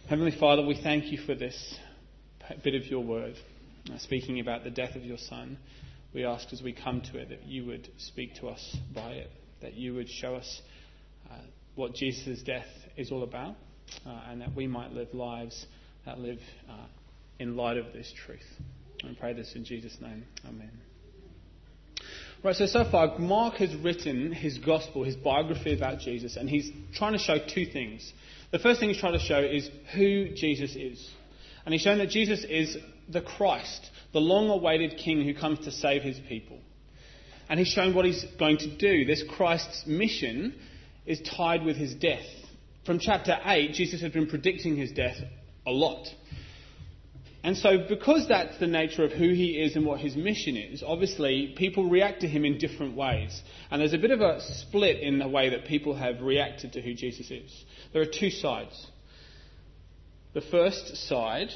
Heavenly Father, we thank you for this bit of your word, speaking about the death of your Son. We ask as we come to it that you would speak to us by it, that you would show us what Jesus' death is all about, and that we might live lives that live in light of this truth. I pray this in Jesus' name. Amen. Right, so far Mark has written his gospel, his biography about Jesus, and he's trying to show two things. The first thing he's trying to show is who Jesus is. And he's shown that Jesus is the Christ, the long-awaited King who comes to save his people. And he's shown what he's going to do. This Christ's mission is tied with his death. From chapter 8, Jesus has been predicting his death a lot. And so because that's the nature of who he is and what his mission is, obviously people react to him in different ways. And there's a bit of a split in the way that people have reacted to who Jesus is. There are two sides. The first side,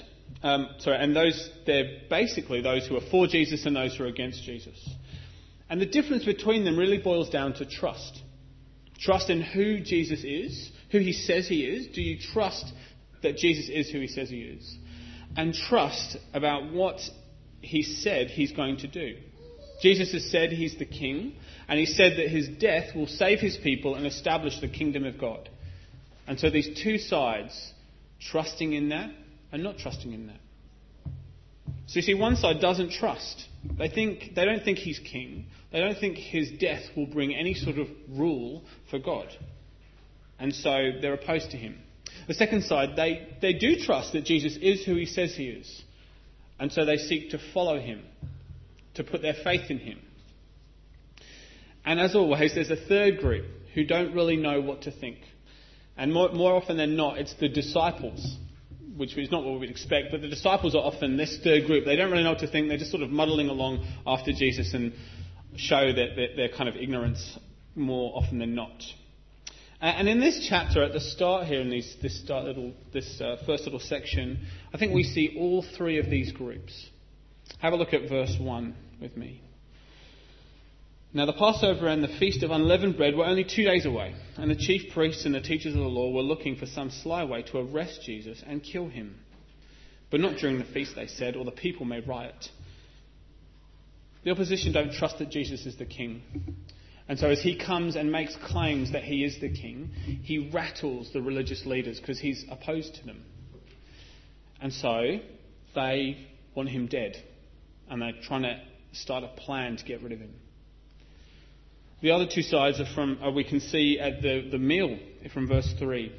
they're basically those who are for Jesus and those who are against Jesus. And the difference between them really boils down to trust. Trust in who Jesus is, who he says he is. Do you trust that Jesus is who he says he is? And trust about what he said he's going to do. Jesus has said he's the king, and he said that his death will save his people and establish the kingdom of God. And so these two sides, trusting in that and not trusting in that. So you see, one side doesn't trust. They don't think he's king. They don't think his death will bring any sort of rule for God. And so they're opposed to him. The second side, they do trust that Jesus is who he says he is. And so they seek to follow him, to put their faith in him. And as always, there's a third group who don't really know what to think. And more often than not, it's the disciples, which is not what we'd expect, but the disciples are often this third group. They don't really know what to think. They're just sort of muddling along after Jesus and show that their kind of ignorance more often than not. And in this chapter, at the start here, in this first little section, I think we see all three of these groups. Have a look at verse 1 with me. Now the Passover and the Feast of Unleavened Bread were only 2 days away, and the chief priests and the teachers of the law were looking for some sly way to arrest Jesus and kill him. But not during the feast, they said, or the people may riot. The opposition don't trust that Jesus is the king. And so as he comes and makes claims that he is the king, he rattles the religious leaders because he's opposed to them. And so they want him dead. And they're trying to start a plan to get rid of him. The other two sides we can see at the meal from verse 3.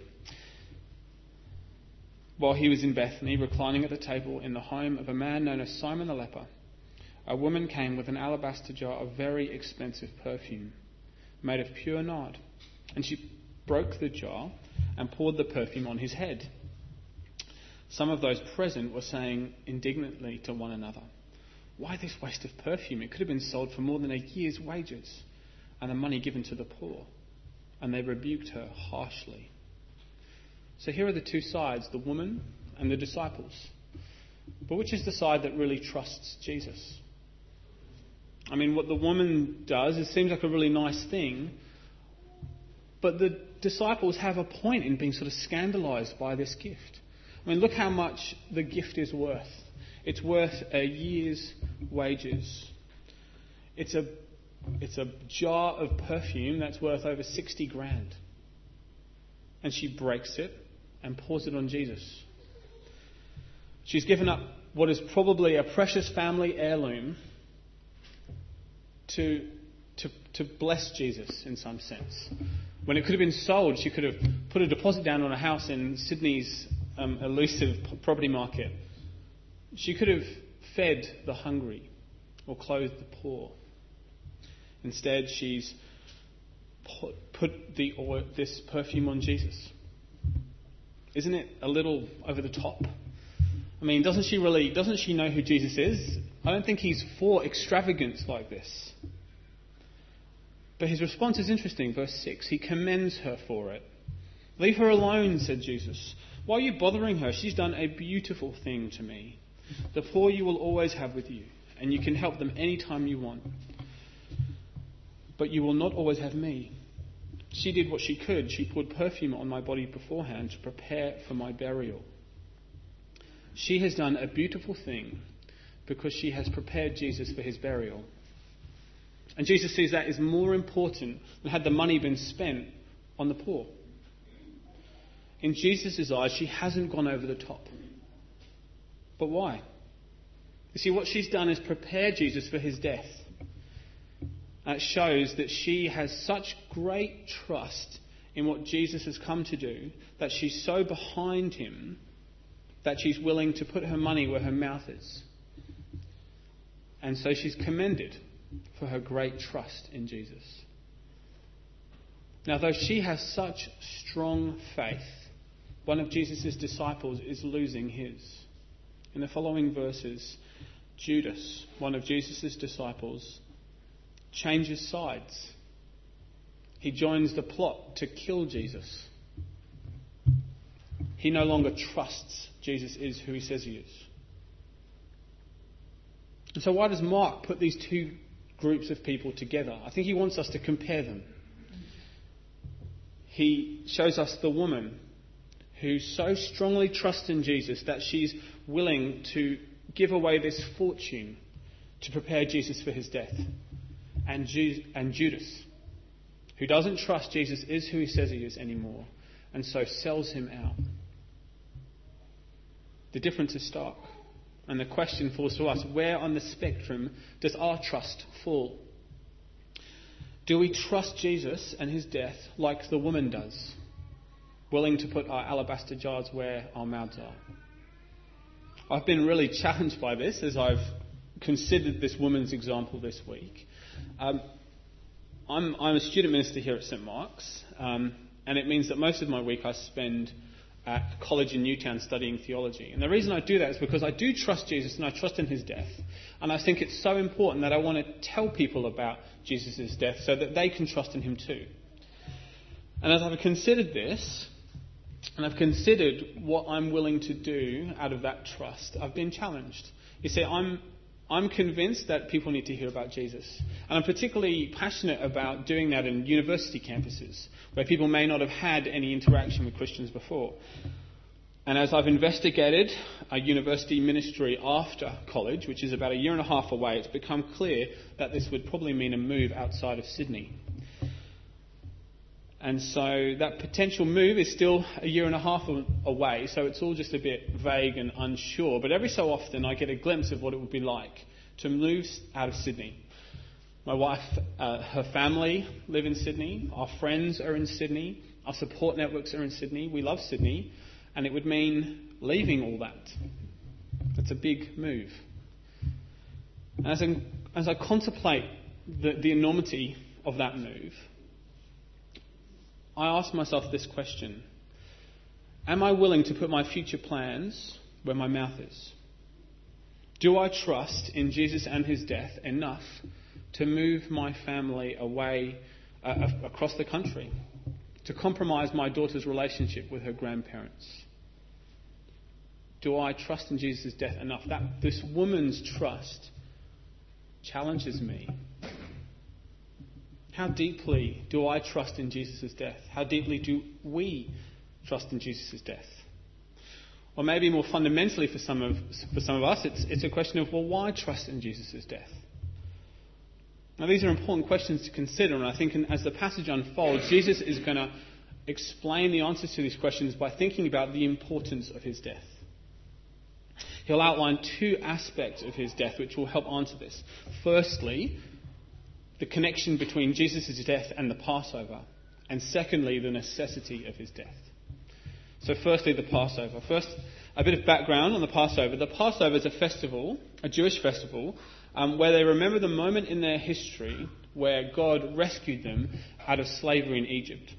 While he was in Bethany, reclining at the table in the home of a man known as Simon the leper, a woman came with an alabaster jar of very expensive perfume, made of pure nard, and she broke the jar and poured the perfume on his head. Some of those present were saying indignantly to one another, "Why this waste of perfume? It could have been sold for more than a year's wages and the money given to the poor." And they rebuked her harshly. So here are the two sides, the woman and the disciples. But which is the side that really trusts Jesus? I mean, what the woman does, it seems like a really nice thing, but the disciples have a point in being sort of scandalised by this gift. I mean, look how much the gift is worth. It's worth a year's wages. It's a jar of perfume that's worth over 60 grand. And she breaks it and pours it on Jesus. She's given up what is probably a precious family heirloom to bless Jesus in some sense. When it could have been sold, she could have put a deposit down on a house in Sydney's elusive property market. She could have fed the hungry or clothed the poor. Instead, she's put this perfume on Jesus. Isn't it a little over the top? I mean, doesn't she know who Jesus is? I don't think he's for extravagance like this. But his response is interesting. Verse 6, he commends her for it. "Leave her alone," said Jesus. "Why are you bothering her? She's done a beautiful thing to me. The poor you will always have with you, and you can help them any time you want. But you will not always have me. She did what she could. She poured perfume on my body beforehand to prepare for my burial. She has done a beautiful thing because she has prepared Jesus for his burial. And Jesus sees that as more important than had the money been spent on the poor. In Jesus' eyes, she hasn't gone over the top. But why? You see, what she's done is prepare Jesus for his death. It shows that she has such great trust in what Jesus has come to do that she's so behind him that she's willing to put her money where her mouth is. And so she's commended for her great trust in Jesus. Now, though she has such strong faith, one of Jesus' disciples is losing his. In the following verses, Judas, one of Jesus' disciples, changes sides. He joins the plot to kill Jesus. He no longer trusts Jesus is who he says he is. And so why does Mark put these two groups of people together? I think he wants us to compare them. He shows us the woman who so strongly trusts in Jesus that she's willing to give away this fortune to prepare Jesus for his death. And Judas, who doesn't trust Jesus is who he says he is anymore, and so sells him out. The difference is stark. And the question falls to us, where on the spectrum does our trust fall? Do we trust Jesus and his death like the woman does, willing to put our alabaster jars where our mouths are? I've been really challenged by this as I've considered this woman's example this week. I'm a student minister here at St Mark's, and it means that most of my week I spend at college in Newtown studying theology. And the reason I do that is because I do trust Jesus and I trust in his death. And I think it's so important that I want to tell people about Jesus' death so that they can trust in him too. And as I've considered this, and I've considered what I'm willing to do out of that trust, I've been challenged. You see, I'm convinced that people need to hear about Jesus. And I'm particularly passionate about doing that in university campuses, where people may not have had any interaction with Christians before. And as I've investigated a university ministry after college, which is about a year and a half away, it's become clear that this would probably mean a move outside of Sydney. And so that potential move is still a year and a half away, so it's all just a bit vague and unsure. But every so often I get a glimpse of what it would be like to move out of Sydney. My wife, her family live in Sydney. Our friends are in Sydney. Our support networks are in Sydney. We love Sydney. And it would mean leaving all that. That's a big move. And as I contemplate the enormity of that move, I ask myself this question: am I willing to put my future plans where my mouth is? Do I trust in Jesus and his death enough to move my family away across the country, to compromise my daughter's relationship with her grandparents? Do I trust in Jesus' death enough? That this woman's trust challenges me. How deeply do I trust in Jesus' death? How deeply do we trust in Jesus' death? Or maybe more fundamentally for some of us, it's a question of, well, why trust in Jesus' death? Now, these are important questions to consider, and I think as the passage unfolds, Jesus is going to explain the answers to these questions by thinking about the importance of his death. He'll outline two aspects of his death which will help answer this. Firstly, the connection between Jesus' death and the Passover. And secondly, the necessity of his death. So firstly, the Passover. First, a bit of background on the Passover. The Passover is a festival, a Jewish festival, where they remember the moment in their history where God rescued them out of slavery in Egypt.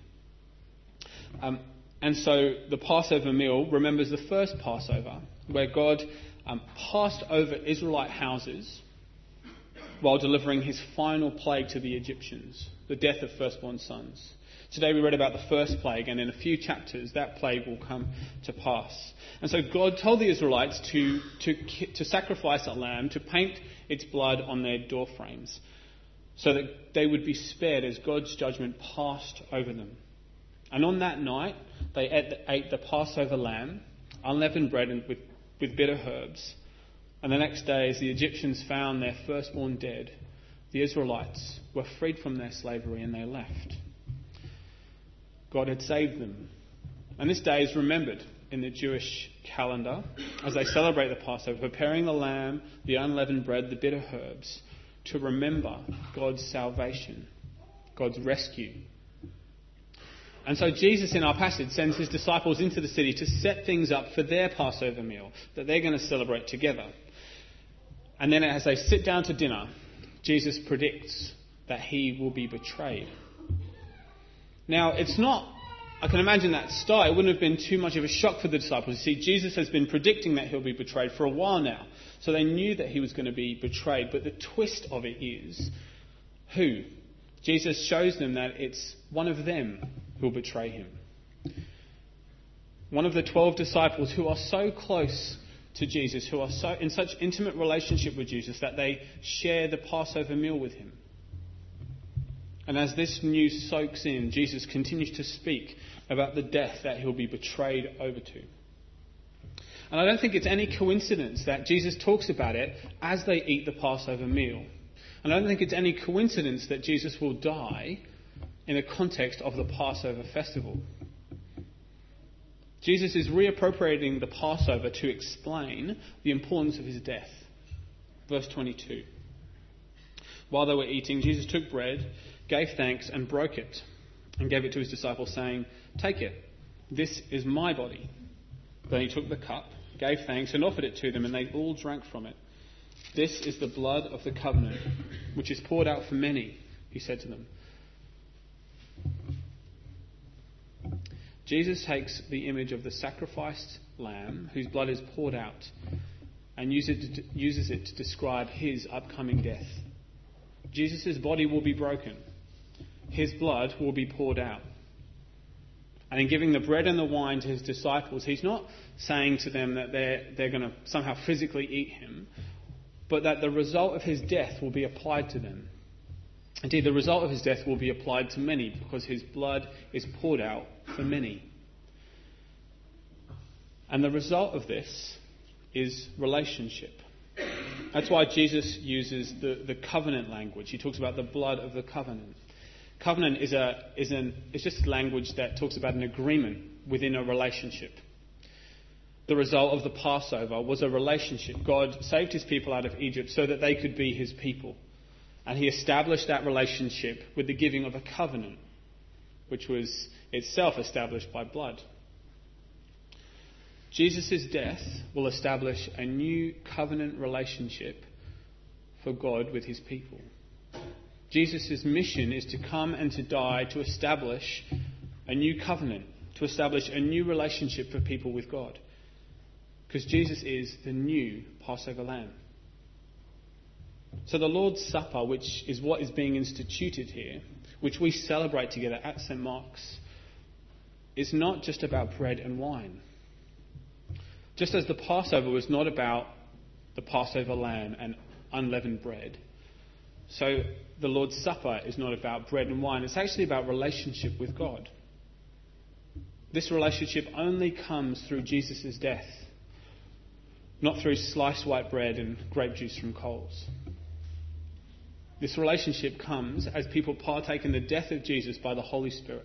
And so the Passover meal remembers the first Passover, where God passed over Israelite houses while delivering his final plague to the Egyptians, the death of firstborn sons. Today we read about the first plague, and in a few chapters that plague will come to pass. And so God told the Israelites to sacrifice a lamb, to paint its blood on their door frames, so that they would be spared as God's judgment passed over them. And on that night they ate the Passover lamb, unleavened bread with with bitter herbs. And the next day, as the Egyptians found their firstborn dead, the Israelites were freed from their slavery and they left. God had saved them. And this day is remembered in the Jewish calendar as they celebrate the Passover, preparing the lamb, the unleavened bread, the bitter herbs, to remember God's salvation, God's rescue. And so Jesus in our passage sends his disciples into the city to set things up for their Passover meal that they're going to celebrate together. And then as they sit down to dinner, Jesus predicts that he will be betrayed. Now, it's not, I can imagine that start, it wouldn't have been too much of a shock for the disciples. You see, Jesus has been predicting that he'll be betrayed for a while now. So they knew that he was going to be betrayed. But the twist of it is, who? Jesus shows them that it's one of them who will betray him. One of the 12 disciples who are so close to Jesus, who are so in such intimate relationship with Jesus that they share the Passover meal with him. And as this news soaks in, Jesus continues to speak about the death that he'll be betrayed over to. And I don't think it's any coincidence that Jesus talks about it as they eat the Passover meal. And I don't think it's any coincidence that Jesus will die in the context of the Passover festival. Jesus is reappropriating the Passover to explain the importance of his death. Verse 22. While they were eating, Jesus took bread, gave thanks and broke it, and gave it to his disciples, saying, "Take it, this is my body." Then he took the cup, gave thanks and offered it to them, and they all drank from it. "This is the blood of the covenant, which is poured out for many," he said to them. Jesus takes the image of the sacrificed lamb whose blood is poured out and uses it to describe his upcoming death. Jesus' body will be broken. His blood will be poured out. And in giving the bread and the wine to his disciples, he's not saying to them that they're going to somehow physically eat him, but that the result of his death will be applied to them. Indeed, the result of his death will be applied to many because his blood is poured out for many. And the result of this is relationship. That's why Jesus uses the covenant language. He talks about the blood of the covenant. Covenant is just language that talks about an agreement within a relationship. The result of the Passover was a relationship. God saved his people out of Egypt so that they could be his people. And he established that relationship with the giving of a covenant, which was itself established by blood. Jesus' death will establish a new covenant relationship for God with his people. Jesus' mission is to come and to die to establish a new covenant, to establish a new relationship for people with God. Because Jesus is the new Passover lamb. So the Lord's Supper, which is what is being instituted here, which we celebrate together at St. Mark's, is not just about bread and wine. Just as the Passover was not about the Passover lamb and unleavened bread, so the Lord's Supper is not about bread and wine. It's actually about relationship with God. This relationship only comes through Jesus' death, not through sliced white bread and grape juice from Coles. This relationship comes as people partake in the death of Jesus by the Holy Spirit.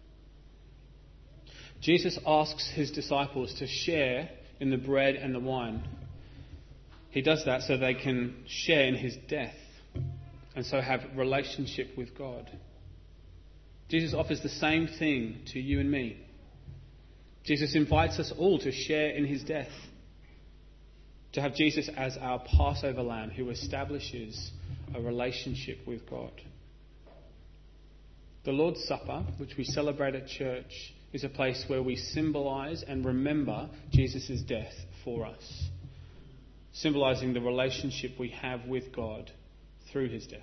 Jesus asks his disciples to share in the bread and the wine. He does that so they can share in his death and so have relationship with God. Jesus offers the same thing to you and me. Jesus invites us all to share in his death, to have Jesus as our Passover lamb who establishes a relationship with God. The Lord's Supper, which we celebrate at church, is a place where we symbolise and remember Jesus' death for us, symbolising the relationship we have with God through his death.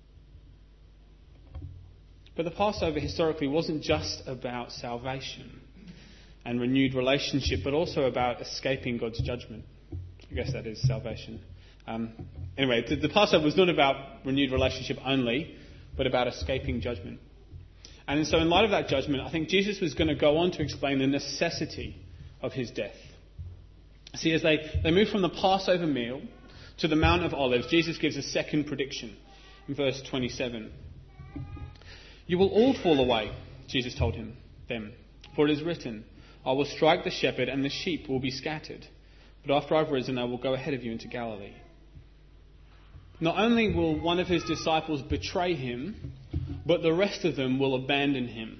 But the Passover historically wasn't just about salvation and renewed relationship, but also about escaping God's judgment. I guess that is salvation. Anyway, the Passover was not about renewed relationship only, but about escaping judgment. And so in light of that judgment, I think Jesus was going to go on to explain the necessity of his death. See, as they move from the Passover meal to the Mount of Olives, Jesus gives a second prediction in verse 27. "You will all fall away," Jesus told them, "for it is written, I will strike the shepherd and the sheep will be scattered. But after I've risen, I will go ahead of you into Galilee." Not only will one of his disciples betray him, but the rest of them will abandon him.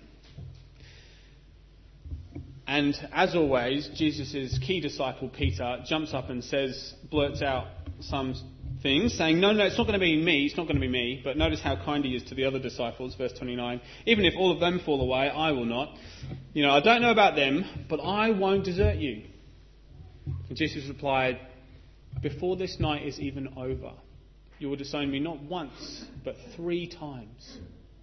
And as always, Jesus' key disciple, Peter, jumps up and blurts out some things, saying, no, it's not going to be me, it's not going to be me. But notice how kind he is to the other disciples, verse 29. "Even if all of them fall away, I will not. I don't know about them, but I won't desert you." And Jesus replied, "Before this night is even over, you will disown me not once, but 3 times.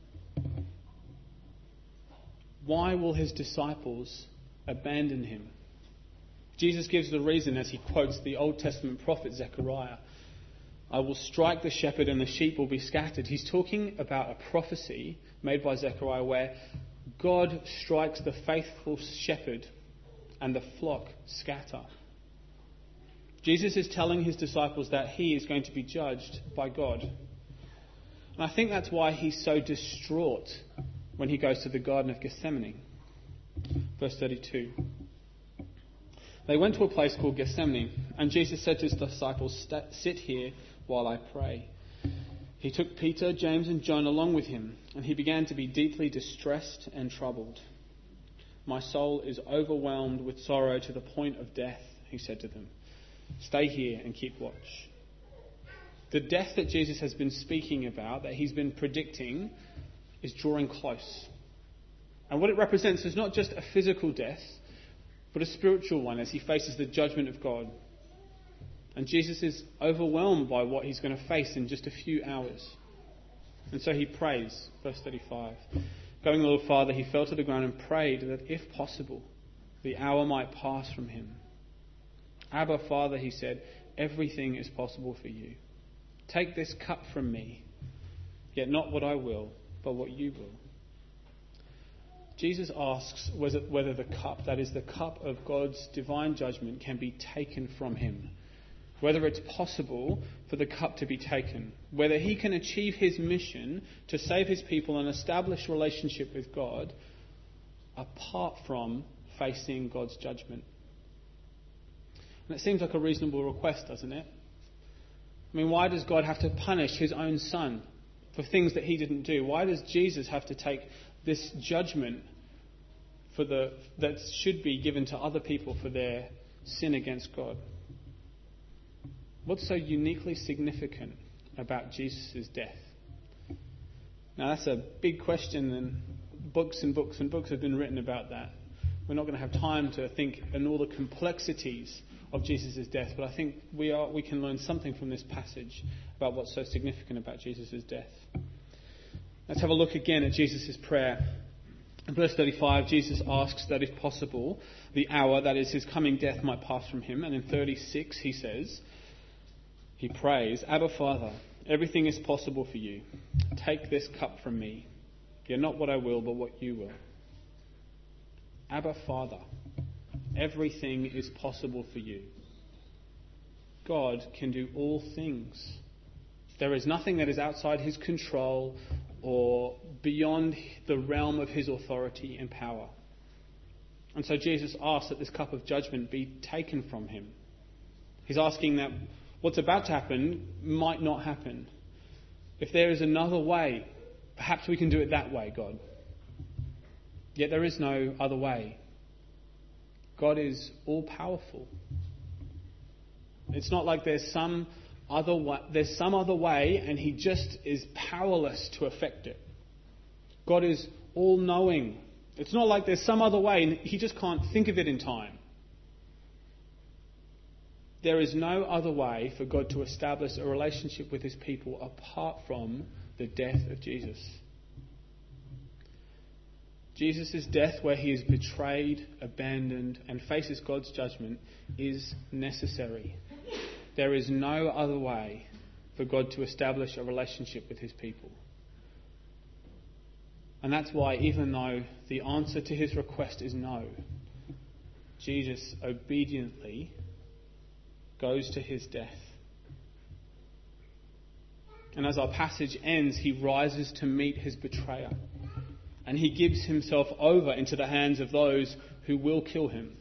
Why will his disciples abandon him? Jesus gives the reason as he quotes the Old Testament prophet Zechariah. "I will strike the shepherd and the sheep will be scattered." He's talking about a prophecy made by Zechariah where God strikes the faithful shepherd and the flock scatter. Jesus is telling his disciples that he is going to be judged by God. And I think that's why he's so distraught when he goes to the Garden of Gethsemane. Verse 32. "They went to a place called Gethsemane, and Jesus said to his disciples, 'Sit here while I pray.' He took Peter, James and John along with him, and he began to be deeply distressed and troubled. 'My soul is overwhelmed with sorrow to the point of death,' he said to them. 'Stay here and keep watch.'" The death that Jesus has been speaking about, that he's been predicting, is drawing close. And what it represents is not just a physical death, but a spiritual one as he faces the judgment of God. And Jesus is overwhelmed by what he's going to face in just a few hours. And so he prays, verse 35. "Going a little farther, he fell to the ground and prayed that, if possible, the hour might pass from him. 'Abba, Father,' he said, 'everything is possible for you. Take this cup from me, yet not what I will, but what you will.'" Jesus asks whether the cup, that is the cup of God's divine judgment, can be taken from him. Whether it's possible for the cup to be taken. Whether he can achieve his mission to save his people and establish relationship with God apart from facing God's judgment. And it seems like a reasonable request, doesn't it? I mean, why does God have to punish his own son for things that he didn't do? Why does Jesus have to take this judgment that should be given to other people for their sin against God? What's so uniquely significant about Jesus' death? Now that's a big question, and books and books and books have been written about that. We're not going to have time to think in all the complexities of Jesus' death, but I think we can learn something from this passage about what's so significant about Jesus' death. Let's have a look again at Jesus' prayer. In verse 35, Jesus asks that if possible, the hour, that is his coming death, might pass from him. And in 36, he prays, "Abba, Father, everything is possible for you. Take this cup from me. Yet not what I will, but what you will." Abba, Father, everything is possible for you. God can do all things. There is nothing that is outside his control or beyond the realm of his authority and power. And so Jesus asks that this cup of judgment be taken from him. He's asking that what's about to happen might not happen. If there is another way, perhaps we can do it that way, God. Yet there is no other way. God is all-powerful. It's not like there's some other way and he just is powerless to affect it. God is all-knowing. It's not like there's some other way and he just can't think of it in time. There is no other way for God to establish a relationship with his people apart from the death of Jesus. Jesus' death, where he is betrayed, abandoned, and faces God's judgment, is necessary. There is no other way for God to establish a relationship with his people. And that's why, even though the answer to his request is no, Jesus obediently goes to his death. And as our passage ends, he rises to meet his betrayer. And he gives himself over into the hands of those who will kill him.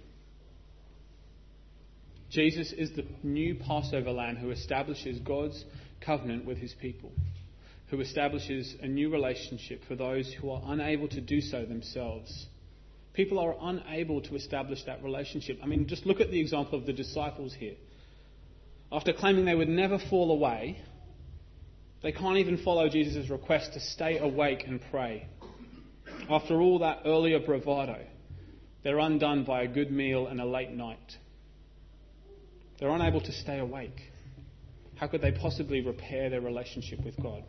Jesus is the new Passover lamb who establishes God's covenant with his people, who establishes a new relationship for those who are unable to do so themselves. People are unable to establish that relationship. I mean, just look at the example of the disciples here. After claiming they would never fall away, they can't even follow Jesus' request to stay awake and pray. After all that earlier bravado, they're undone by a good meal and a late night. They're unable to stay awake. How could they possibly repair their relationship with God?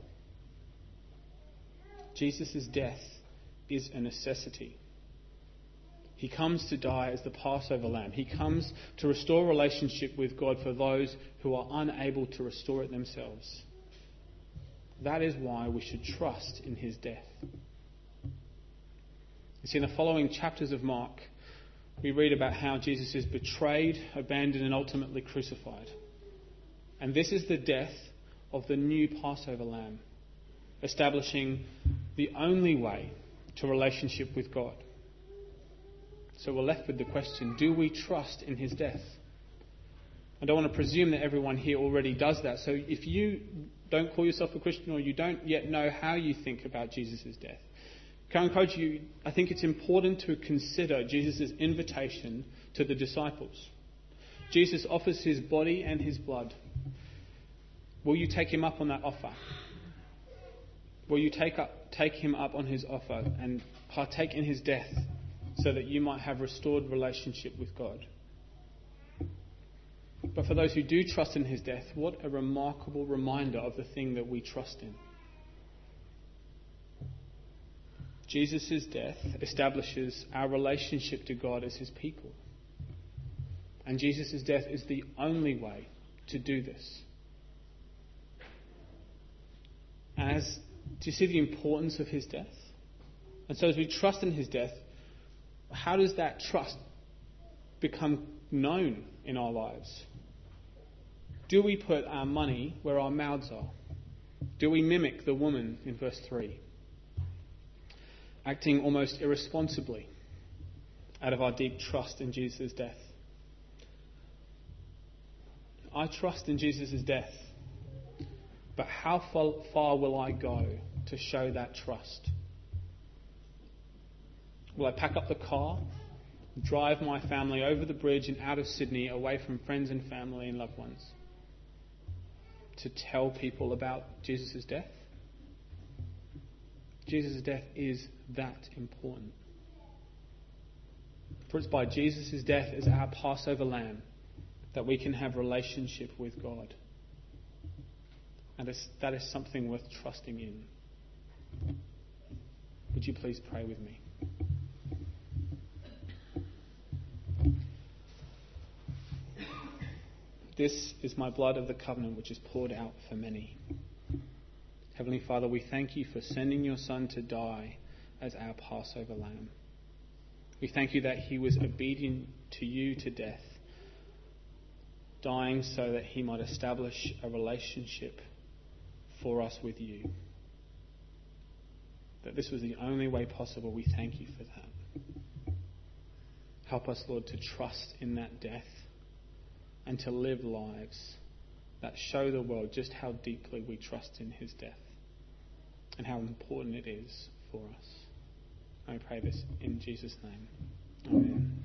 Jesus' death is a necessity. He comes to die as the Passover lamb. He comes to restore relationship with God for those who are unable to restore it themselves. That is why we should trust in his death. You see, in the following chapters of Mark, we read about how Jesus is betrayed, abandoned, and ultimately crucified. And this is the death of the new Passover lamb, establishing the only way to relationship with God. So we're left with the question, do we trust in his death? I don't want to presume that everyone here already does that. So if you don't call yourself a Christian or you don't yet know how you think about Jesus' death, can I encourage you, I think it's important to consider Jesus' invitation to the disciples. Jesus offers his body and his blood. Will you take him up on that offer? Will you take him up on his offer and partake in his death so that you might have restored relationship with God? But for those who do trust in his death, what a remarkable reminder of the thing that we trust in. Jesus' death establishes our relationship to God as his people. And Jesus' death is the only way to do this. Do you see the importance of his death? And so as we trust in his death, how does that trust become known in our lives? Do we put our money where our mouths are? Do we mimic the woman in verse 3? Acting almost irresponsibly out of our deep trust in Jesus' death. I trust in Jesus' death, but how far will I go to show that trust? Will I pack up the car, drive my family over the bridge and out of Sydney, away from friends and family and loved ones, to tell people about Jesus' death? Jesus' death is that important. For it's by Jesus' death as our Passover lamb that we can have relationship with God. And that is something worth trusting in. Would you please pray with me? This is my blood of the covenant which is poured out for many. Heavenly Father, we thank you for sending your Son to die as our Passover lamb. We thank you that he was obedient to you to death, dying so that he might establish a relationship for us with you. That this was the only way possible. We thank you for that. Help us, Lord, to trust in that death and to live lives that show the world just how deeply we trust in his death and how important it is for us. I pray this in Jesus' name. Amen.